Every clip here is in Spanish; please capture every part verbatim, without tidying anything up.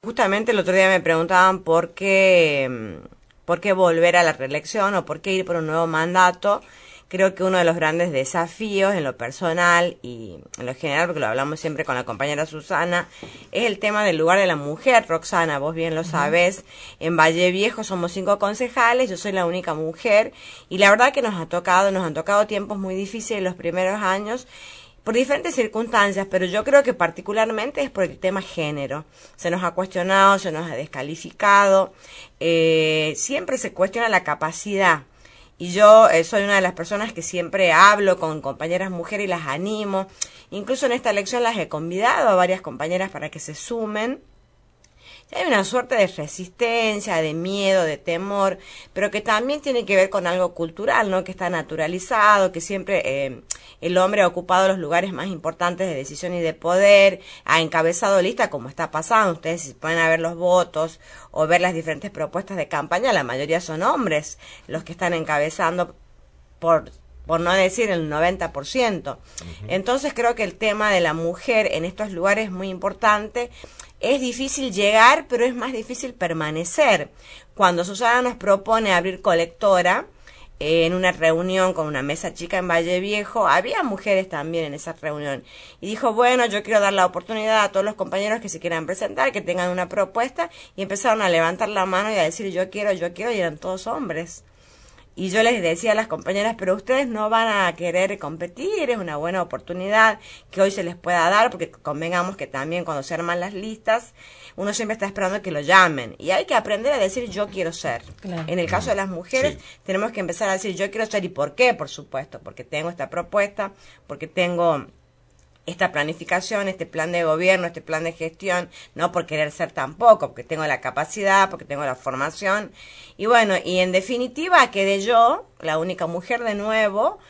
justamente el otro día me preguntaban por qué, por qué volver a la reelección o por qué ir por un nuevo mandato. Creo que uno de los grandes desafíos en lo personal y en lo general, porque lo hablamos siempre con la compañera Susana, es el tema del lugar de la mujer. Roxana, vos bien lo sabés, en Valle Viejo somos cinco concejales, yo soy la única mujer, y la verdad que nos ha tocado, nos han tocado tiempos muy difíciles los primeros años, por diferentes circunstancias, pero yo creo que particularmente es por el tema género. Se nos ha cuestionado, se nos ha descalificado, eh, siempre se cuestiona la capacidad. Y yo eh, soy una de las personas que siempre hablo con compañeras mujeres y las animo. Incluso en esta elección las he convidado a varias compañeras para que se sumen. Y hay una suerte de resistencia, de miedo, de temor, pero que también tiene que ver con algo cultural, ¿no? Que está naturalizado, que siempre eh, el hombre ha ocupado los lugares más importantes de decisión y de poder, ha encabezado lista, como está pasando. Ustedes si pueden ver los votos o ver las diferentes propuestas de campaña, la mayoría son hombres los que están encabezando, por por no decir el noventa por ciento. Uh-huh. Entonces creo que el tema de la mujer en estos lugares es muy importante. Es difícil llegar, pero es más difícil permanecer. Cuando Susana nos propone abrir colectora, eh, en una reunión con una mesa chica en Valle Viejo, había mujeres también en esa reunión. Y dijo, bueno, yo quiero dar la oportunidad a todos los compañeros que se quieran presentar, que tengan una propuesta, y empezaron a levantar la mano y a decir, yo quiero, yo quiero, y eran todos hombres. Y yo les decía a las compañeras, pero ustedes no van a querer competir, es una buena oportunidad que hoy se les pueda dar, porque convengamos que también cuando se arman las listas, uno siempre está esperando que lo llamen. Y hay que aprender a decir yo quiero ser. Claro. En el caso de las mujeres, sí, tenemos que empezar a decir yo quiero ser. ¿Y por qué? Por supuesto, porque tengo esta propuesta, porque tengo esta planificación, este plan de gobierno, este plan de gestión, no por querer ser tampoco, porque tengo la capacidad, porque tengo la formación. Y bueno, y en definitiva quedé yo, la única mujer de nuevo,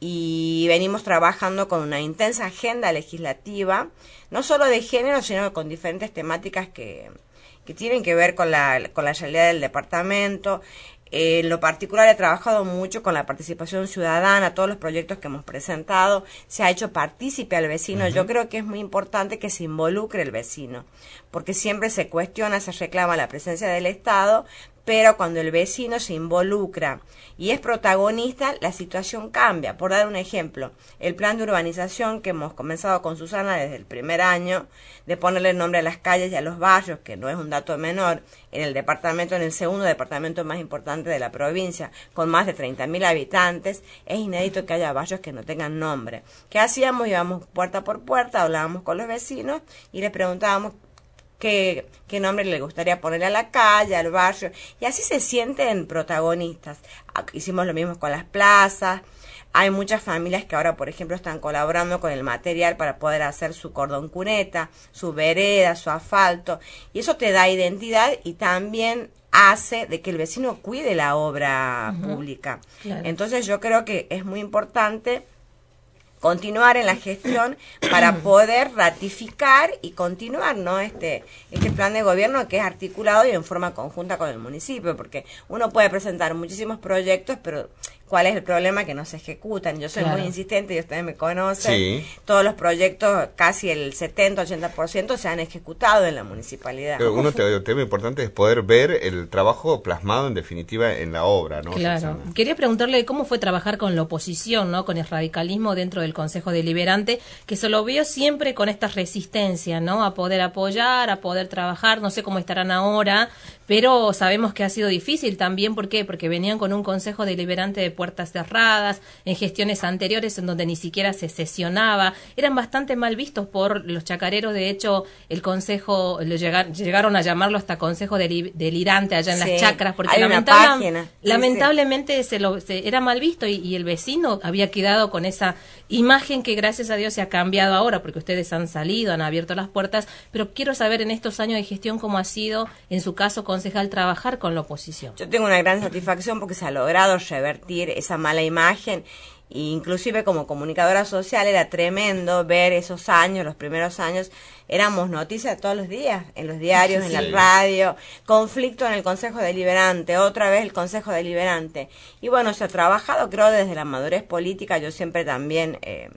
y venimos trabajando con una intensa agenda legislativa, no solo de género, sino con diferentes temáticas que, que tienen que ver con la, con la realidad del departamento. Eh, en lo particular he trabajado mucho con la participación ciudadana, todos los proyectos que hemos presentado, se ha hecho partícipe al vecino. Uh-huh. Yo creo que es muy importante que se involucre el vecino, porque siempre se cuestiona, se reclama la presencia del Estado, pero cuando el vecino se involucra y es protagonista, la situación cambia. Por dar un ejemplo, el plan de urbanización que hemos comenzado con Susana desde el primer año, de ponerle nombre a las calles y a los barrios, que no es un dato menor, en el departamento, en el segundo departamento más importante de la provincia, con más de treinta mil habitantes, es inédito que haya barrios que no tengan nombre. ¿Qué hacíamos? Íbamos puerta por puerta, hablábamos con los vecinos y les preguntábamos qué, qué nombre le gustaría ponerle a la calle, al barrio, y así se sienten protagonistas. Hicimos lo mismo con las plazas. Hay muchas familias que ahora, por ejemplo, están colaborando con el material para poder hacer su cordón cuneta, su vereda, su asfalto, y eso te da identidad y también hace de que el vecino cuide la obra uh-huh. pública. Claro. Entonces yo creo que es muy importante continuar en la gestión para poder ratificar y continuar, ¿no? Este, este plan de gobierno que es articulado y en forma conjunta con el municipio, porque uno puede presentar muchísimos proyectos, pero ¿cuál es el problema? Que no se ejecutan. Yo soy claro. muy insistente y ustedes me conocen. Sí. Todos los proyectos, casi el setenta, ochenta por ciento se han ejecutado en la municipalidad. Pero uno te, tema importante es poder ver el trabajo plasmado en definitiva en la obra, ¿no? Claro. Susana. Quería preguntarle cómo fue trabajar con la oposición, ¿no? Con el radicalismo dentro del Consejo Deliberante, que se lo vio siempre con esta resistencia, ¿no? A poder apoyar, a poder trabajar, no sé cómo estarán ahora, pero sabemos que ha sido difícil también. ¿Por qué? Porque venían con un Consejo Deliberante de puertas cerradas, en gestiones anteriores en donde ni siquiera se sesionaba, eran bastante mal vistos por los chacareros. De hecho, el consejo, lo llegar, llegaron a llamarlo hasta consejo deli, delirante allá en sí, las chacras, porque lamentable, sí, lamentablemente sí. Se lo, se, era mal visto y, y el vecino había quedado con esa imagen que gracias a Dios se ha cambiado ahora, porque ustedes han salido, han abierto las puertas, pero quiero saber en estos años de gestión cómo ha sido, en su caso, concejal, trabajar con la oposición. Yo tengo una gran satisfacción porque se ha logrado revertir esa mala imagen. Inclusive como comunicadora social era tremendo ver esos años, los primeros años, éramos noticias todos los días, en los diarios, sí. en la radio, conflicto en el Consejo Deliberante, otra vez el Consejo Deliberante. Y bueno, se ha trabajado, creo, desde la madurez política. Yo siempre también, eh,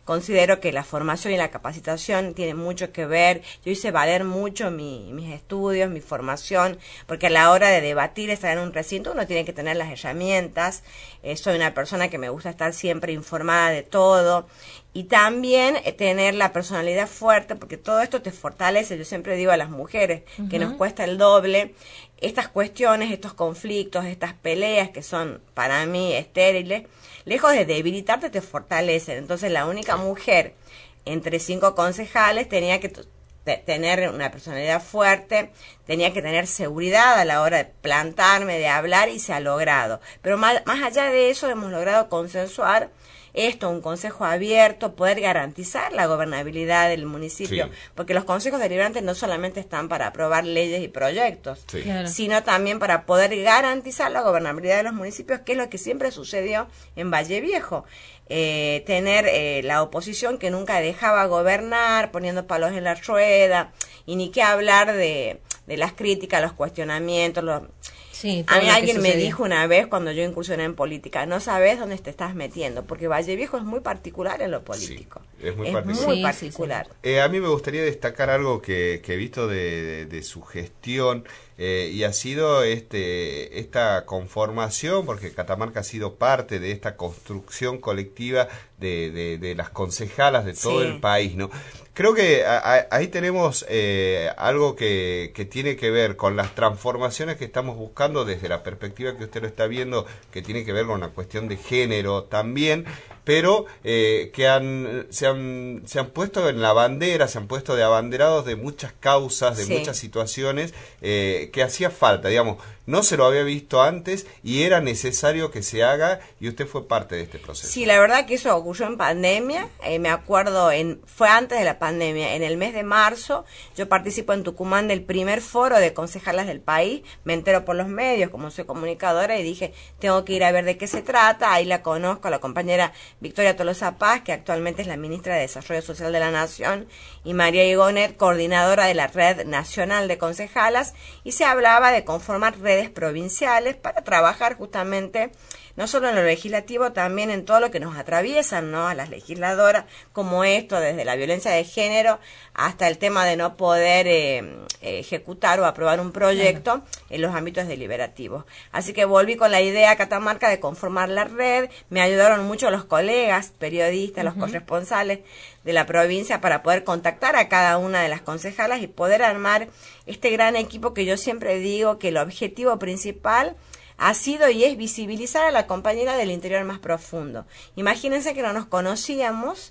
considero que la formación y la capacitación tienen mucho que ver. Yo hice valer mucho mi, mis estudios, mi formación, porque a la hora de debatir, estar en un recinto, uno tiene que tener las herramientas. Eh, soy una persona que me gusta estar siempre informada de todo. Y también eh, tener la personalidad fuerte, porque todo esto te fortalece. Yo siempre digo a las mujeres uh-huh. que nos cuesta el doble. Estas cuestiones, estos conflictos, estas peleas que son para mí estériles, lejos de debilitarte, te fortalecen. Entonces la única mujer entre cinco concejales tenía que t- tener una personalidad fuerte, tenía que tener seguridad a la hora de plantarme, de hablar, y se ha logrado. Pero más, más allá de eso hemos logrado consensuar esto, un consejo abierto, poder garantizar la gobernabilidad del municipio, sí. porque los consejos deliberantes no solamente están para aprobar leyes y proyectos, sí. claro. sino también para poder garantizar la gobernabilidad de los municipios, que es lo que siempre sucedió en Valle Viejo. Eh, tener eh, la oposición que nunca dejaba gobernar, poniendo palos en la rueda, y ni qué hablar de, de las críticas, los cuestionamientos, los... Sí, a mí alguien me dijo una vez cuando yo incursioné en política, no sabes dónde te estás metiendo, porque Valle Viejo es muy particular en lo político. Sí, es muy es particular. Muy sí, particular. Sí, sí. Eh, a mí me gustaría destacar algo que, que he visto de, de, de su gestión, eh, y ha sido este esta conformación, porque Catamarca ha sido parte de esta construcción colectiva de, de, de las concejalas de todo sí. el país, ¿no? Creo que a, a, ahí tenemos eh, algo que, que tiene que ver con las transformaciones que estamos buscando desde la perspectiva que usted lo está viendo, que tiene que ver con la cuestión de género también, pero eh, que han se, han se han puesto en la bandera, se han puesto de abanderados de muchas causas, de sí. muchas situaciones eh, que hacía falta, digamos, no se lo había visto antes y era necesario que se haga, y usted fue parte de este proceso. Sí, la verdad que eso ocurrió en pandemia, eh, me acuerdo, en fue antes de la pandemia, en el mes de marzo, yo participo en Tucumán del primer foro de concejalas del país, me entero por los medios, como soy comunicadora, y dije, tengo que ir a ver de qué se trata. Ahí la conozco a la compañera Victoria Tolosa Paz, que actualmente es la ministra de Desarrollo Social de la Nación, y María Igonet, coordinadora de la Red Nacional de Concejalas, y se hablaba de conformar redes provinciales para trabajar justamente no solo en lo legislativo, también en todo lo que nos atraviesan, ¿no? A las legisladoras, como esto, desde la violencia de género hasta el tema de no poder eh, ejecutar o aprobar un proyecto claro. en los ámbitos deliberativos. Así que volví con la idea a Catamarca de conformar la red, me ayudaron mucho los colegas, periodistas, uh-huh. los corresponsales de la provincia para poder contactar a cada una de las concejalas y poder armar este gran equipo que yo siempre digo que el objetivo principal ha sido y es visibilizar a la compañera del interior más profundo. Imagínense que no nos conocíamos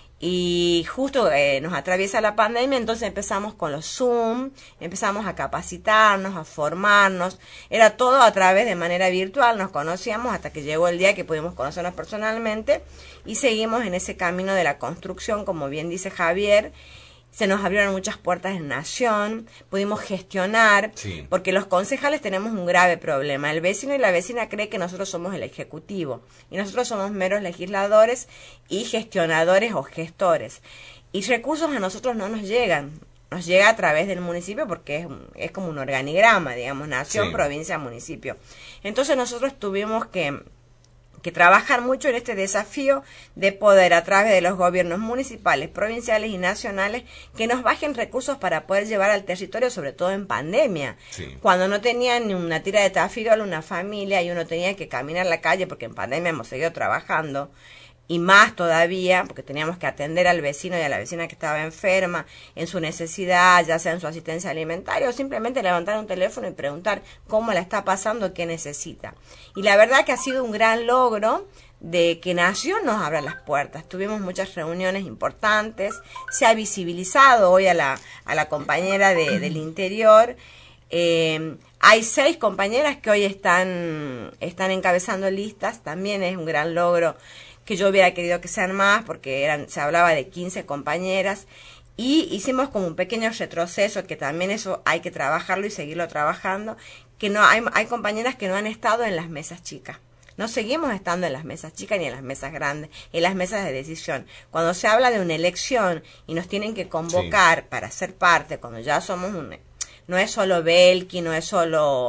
y justo eh, nos atraviesa la pandemia, entonces empezamos con los Zoom, empezamos a capacitarnos, a formarnos, era todo a través de manera virtual, nos conocíamos hasta que llegó el día que pudimos conocernos personalmente y seguimos en ese camino de la construcción, como bien dice Javier. Se nos abrieron muchas puertas en Nación, pudimos gestionar, sí. porque los concejales tenemos un grave problema. El vecino y la vecina cree que nosotros somos el ejecutivo y nosotros somos meros legisladores y gestionadores o gestores. Y recursos a nosotros no nos llegan, nos llega a través del municipio porque es, es como un organigrama, digamos, Nación, sí. provincia, municipio. Entonces nosotros tuvimos que... que trabajar mucho en este desafío de poder a través de los gobiernos municipales, provinciales y nacionales que nos bajen recursos para poder llevar al territorio, sobre todo en pandemia, sí. cuando no tenían ni una tira de tafirol una familia y uno tenía que caminar la calle porque en pandemia hemos seguido trabajando y más todavía porque teníamos que atender al vecino y a la vecina que estaba enferma en su necesidad, ya sea en su asistencia alimentaria o simplemente levantar un teléfono y preguntar cómo la está pasando, qué necesita. Y la verdad que ha sido un gran logro de que Nación nos abra las puertas. Tuvimos muchas reuniones importantes, se ha visibilizado hoy a la, a la compañera de, del interior. Eh, hay seis compañeras que hoy están, están encabezando listas, también es un gran logro que yo hubiera querido que sean más, porque eran, se hablaba de quince compañeras, y hicimos como un pequeño retroceso, que también eso hay que trabajarlo y seguirlo trabajando, que no hay, hay compañeras que no han estado en las mesas chicas. No seguimos estando en las mesas chicas ni en las mesas grandes, en las mesas de decisión. Cuando se habla de una elección y nos tienen que convocar sí. para ser parte, cuando ya somos un... No es solo Belki, no es solo...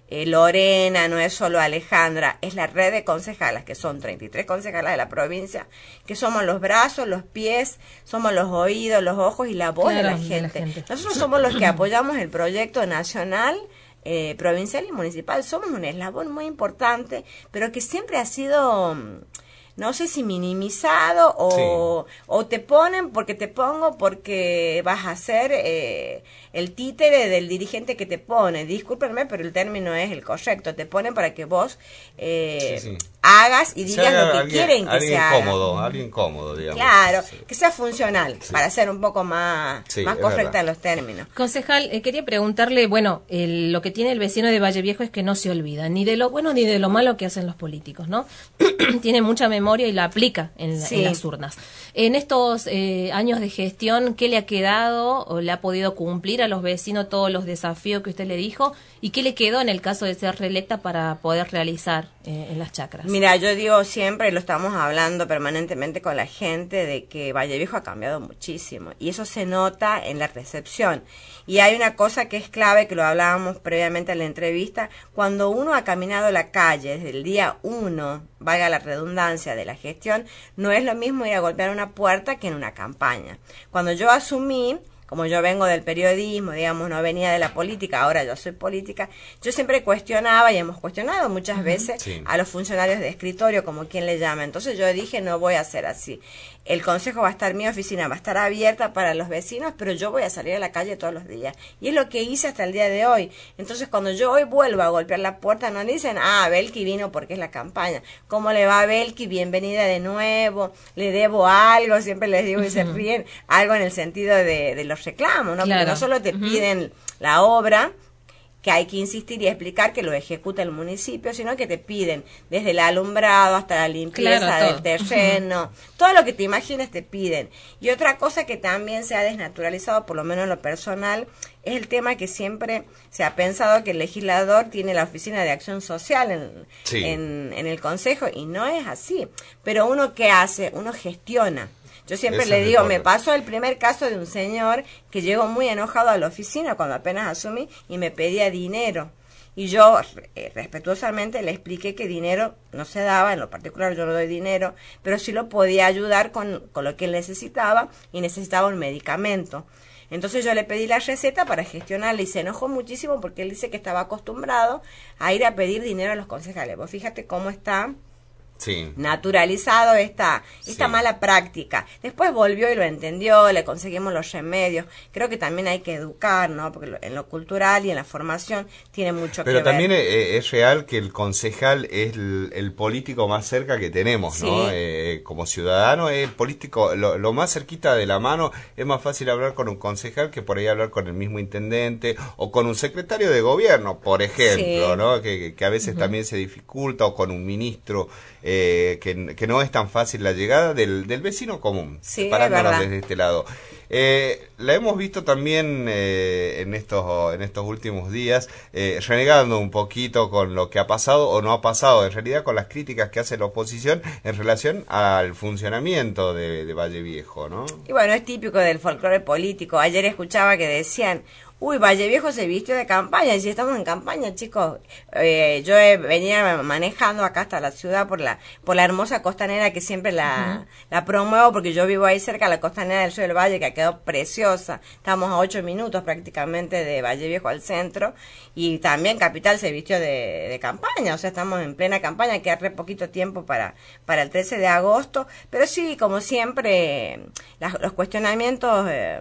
eh, Lorena, no es solo Alejandra, es la red de concejalas, que son treinta y tres concejalas de la provincia, que somos los brazos, los pies, somos los oídos, los ojos y la voz claro, de, la gente. de la gente. Nosotros somos los que apoyamos el proyecto nacional, eh, provincial y municipal. Somos un eslabón muy importante, pero que siempre ha sido... no sé si minimizado o, sí. o te ponen porque te pongo porque vas a ser eh, el títere del dirigente que te pone. Discúlpenme, pero el término es el correcto. Te ponen para que vos eh, sí, sí. hagas y digas lo que alguien, quieren que alguien se haga. Cómodo, alguien cómodo, digamos. Claro, sí. que sea funcional, sí. para ser un poco más, sí, más correcta en los términos. Concejal, eh, quería preguntarle, bueno, el, lo que tiene el vecino de Valle Viejo es que no se olvida ni de lo bueno ni de lo malo que hacen los políticos, ¿no? Tiene mucha memoria y la aplica en, sí. en las urnas. En estos eh, años de gestión, ¿qué le ha quedado o le ha podido cumplir a los vecinos todos los desafíos que usted le dijo? ¿Y qué le quedó en el caso de ser reelecta para poder realizar eh, en las chacras? Mira, yo digo siempre, y lo estamos hablando permanentemente con la gente, de que Valle Viejo ha cambiado muchísimo. Y eso se nota en la recepción. Y hay una cosa que es clave, que lo hablábamos previamente en la entrevista, cuando uno ha caminado la calle desde el día uno, valga la redundancia de la gestión, no es lo mismo ir a golpear una puerta que en una campaña. Cuando yo asumí, como yo vengo del periodismo, digamos, no venía de la política, ahora yo soy política, yo siempre cuestionaba, y hemos cuestionado muchas veces sí. a los funcionarios de escritorio, como quien le llama. Entonces yo dije, no voy a hacer así. El consejo va a estar, mi oficina va a estar abierta para los vecinos, pero yo voy a salir a la calle todos los días. Y es lo que hice hasta el día de hoy. Entonces, cuando yo hoy vuelvo a golpear la puerta, no dicen, ah, Belki vino porque es la campaña. ¿Cómo le va a Belki? Bienvenida de nuevo, le debo algo, siempre les digo y se ríen, algo en el sentido de, de los reclamos, ¿no? Claro. Porque no solo te uh-huh. piden la obra, que hay que insistir y explicar que lo ejecuta el municipio, sino que te piden desde el alumbrado hasta la limpieza claro, del terreno, uh-huh. todo lo que te imagines te piden. Y otra cosa que también se ha desnaturalizado, por lo menos en lo personal, es el tema que siempre se ha pensado que el legislador tiene la oficina de acción social en, sí. en, en el consejo, y no es así. Pero uno, ¿qué hace? Uno gestiona. Yo siempre Eso le digo, me pasó el primer caso de un señor que llegó muy enojado a la oficina cuando apenas asumí y me pedía dinero. Y yo eh, respetuosamente le expliqué que dinero no se daba, en lo particular yo no doy dinero, pero sí lo podía ayudar con, con lo que él necesitaba, y necesitaba un medicamento. Entonces yo le pedí la receta para gestionarla y se enojó muchísimo porque él dice que estaba acostumbrado a ir a pedir dinero a los concejales. Vos fíjate cómo está... Sí. naturalizado esta, esta sí. mala práctica. Después volvió y lo entendió, le conseguimos los remedios. Creo que también hay que educar, ¿no? Porque en lo cultural y en la formación tiene mucho Pero que ver. Pero también es, es real que el concejal es el, el político más cerca que tenemos, sí. ¿no? Eh, como ciudadano, es el político, lo, lo más cerquita de la mano. Es más fácil hablar con un concejal que por ahí hablar con el mismo intendente o con un secretario de gobierno, por ejemplo, sí. ¿no? Que, que a veces uh-huh. también se dificulta, o con un ministro. Eh, que, que no es tan fácil la llegada del, del vecino común, sí, parándonos desde este lado. Eh, la hemos visto también eh, en estos en estos últimos días eh, renegando un poquito con lo que ha pasado o no ha pasado, en realidad con las críticas que hace la oposición en relación al funcionamiento de, de Valle Viejo, ¿no? Y bueno, es típico del folclore político. Ayer escuchaba que decían, uy, Valle Viejo se vistió de campaña. Y si estamos en campaña, chicos, eh, yo he, venía manejando acá hasta la ciudad por la por la hermosa costanera que siempre la, uh-huh. la promuevo, porque yo vivo ahí cerca, la costanera del Río del Valle, que ha quedado preciosa. Estamos a ocho minutos prácticamente de Valle Viejo al centro, y también Capital se vistió de, de campaña, o sea, estamos en plena campaña, queda re poquito tiempo para, para el trece de agosto, pero sí, como siempre, las, los cuestionamientos... Eh,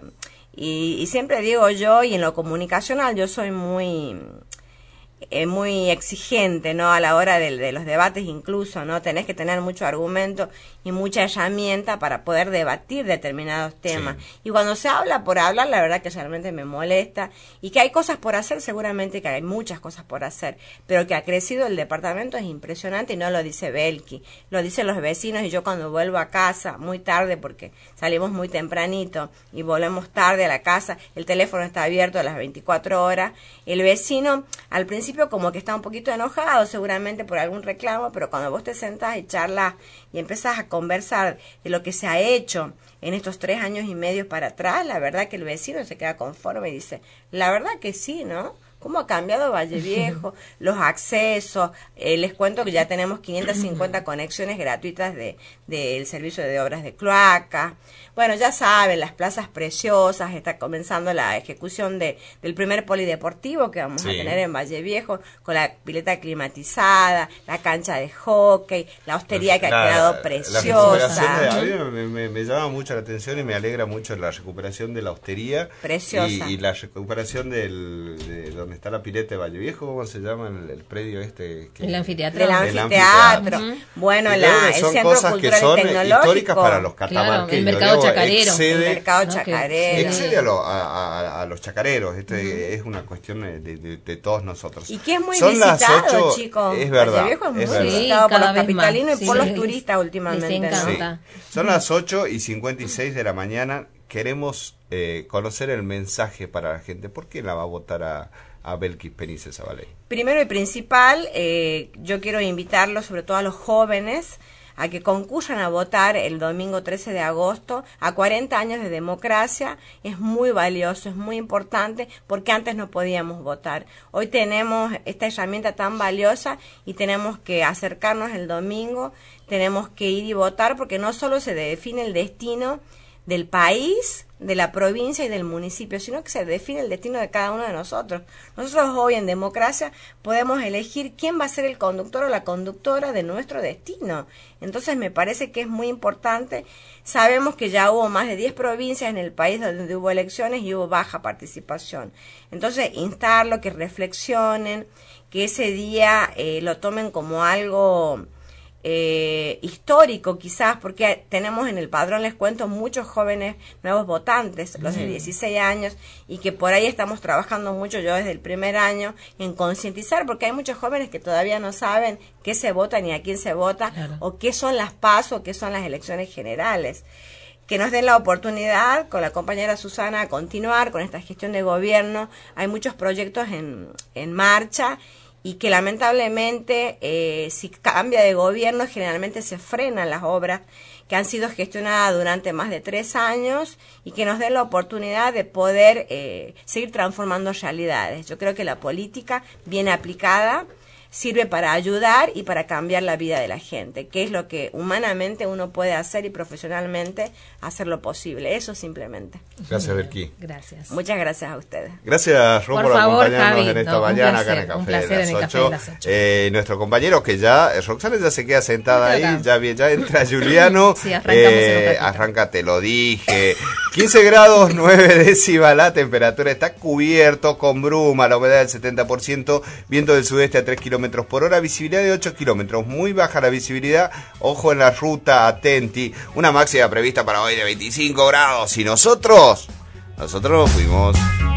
Y, y siempre digo yo, y en lo comunicacional yo soy muy eh, muy exigente, ¿no? A la hora de, de los debates incluso, ¿no? Tenés que tener mucho argumento y mucha herramienta para poder debatir determinados temas. Sí. Y cuando se habla por hablar, la verdad que realmente me molesta. Y que hay cosas por hacer, seguramente que hay muchas cosas por hacer. Pero que ha crecido el departamento es impresionante, y no lo dice Belki, lo dicen los vecinos. Y yo cuando vuelvo a casa, muy tarde, porque salimos muy tempranito y volvemos tarde a la casa, el teléfono está abierto a las veinticuatro horas. El vecino, al principio, como que está un poquito enojado, seguramente por algún reclamo, pero cuando vos te sentás y charlas y empezás a conversar de lo que se ha hecho en estos tres años y medio para atrás, la verdad que el vecino se queda conforme y dice, la verdad que sí, ¿no? cómo ha cambiado Valle Viejo, los accesos. Eh, les cuento que ya tenemos quinientas cincuenta conexiones gratuitas de del servicio de obras de cloaca. Bueno, ya saben, las plazas preciosas, está comenzando la ejecución de del primer polideportivo que vamos sí. a tener en Valle Viejo, con la pileta climatizada, la cancha de hockey, la hostería que la, ha quedado preciosa. La de, a mí me, me, me llama mucho la atención y me alegra mucho la recuperación de la hostería. Preciosa. Y, y la recuperación del, de donde está la pileta de Valle Viejo, ¿cómo se llama el, el predio este? Que, el anfiteatro. El anfiteatro. Uh-huh. Bueno, la, el Centro cosas Cultural que son y Tecnológico. Históricas para los catamarqueños. Claro, el mercado chacarero. Excede, el mercado chacarero. Excede a, lo, a, a, a los chacareros. Este uh-huh. es una cuestión de, de, de todos nosotros. Y que es muy son visitado, las ocho, chicos. Es verdad. Valle Viejo es muy es verdad. visitado Sí, por los vez capitalinos más. y por Sí, los turistas últimamente. Les encanta. Sí. Son las ocho y cincuenta y seis de la mañana. Queremos eh, conocer el mensaje para la gente. ¿Por qué la va a votar a, a Belkis Penice Zabaley? Primero y principal, eh, yo quiero invitarlos, sobre todo a los jóvenes, a que concurran a votar el domingo trece de agosto, a cuarenta años de democracia. Es muy valioso, es muy importante, porque antes no podíamos votar. Hoy tenemos esta herramienta tan valiosa y tenemos que acercarnos el domingo, tenemos que ir y votar, porque no solo se define el destino del país, de la provincia y del municipio, sino que se define el destino de cada uno de nosotros. Nosotros hoy en democracia podemos elegir quién va a ser el conductor o la conductora de nuestro destino. Entonces me parece que es muy importante. Sabemos que ya hubo más de diez provincias en el país donde hubo elecciones y hubo baja participación. Entonces instarlo, que reflexionen, que ese día eh, lo tomen como algo Eh, histórico quizás, porque tenemos en el padrón, les cuento, muchos jóvenes nuevos votantes, los de dieciséis años, y que por ahí estamos trabajando mucho, yo desde el primer año, en concientizar, porque hay muchos jóvenes que todavía no saben qué se vota ni a quién se vota, claro. o qué son las PASO, qué son las elecciones generales. Que nos den la oportunidad, con la compañera Susana, a continuar con esta gestión de gobierno. Hay muchos proyectos en, en marcha, y que lamentablemente eh, si cambia de gobierno generalmente se frenan las obras que han sido gestionadas durante más de tres años y que nos den la oportunidad de poder eh, seguir transformando realidades. Yo creo que la política bien aplicada sirve para ayudar y para cambiar la vida de la gente, que es lo que humanamente uno puede hacer y profesionalmente hacer lo posible. Eso simplemente. Gracias, Belkis. Gracias. Muchas gracias a ustedes. Gracias, Ron, por, por favor, acompañarnos Javi, en esta no, mañana placer, acá en el Café, placer de, las en el Café de las ocho. Eh, nuestro compañero que ya, Roxana ya se queda sentada ahí, ya, ya entra Juliano. Sí, arrancamos eh, arranca, te lo dije. quince grados, nueve décimas, la temperatura está cubierto con bruma, la humedad del setenta por ciento, viento del sudeste a tres kilómetros por hora, visibilidad de ocho kilómetros, muy baja la visibilidad, ojo en la ruta, atenti, una máxima prevista para hoy de veinticinco grados, y nosotros, nosotros nos fuimos.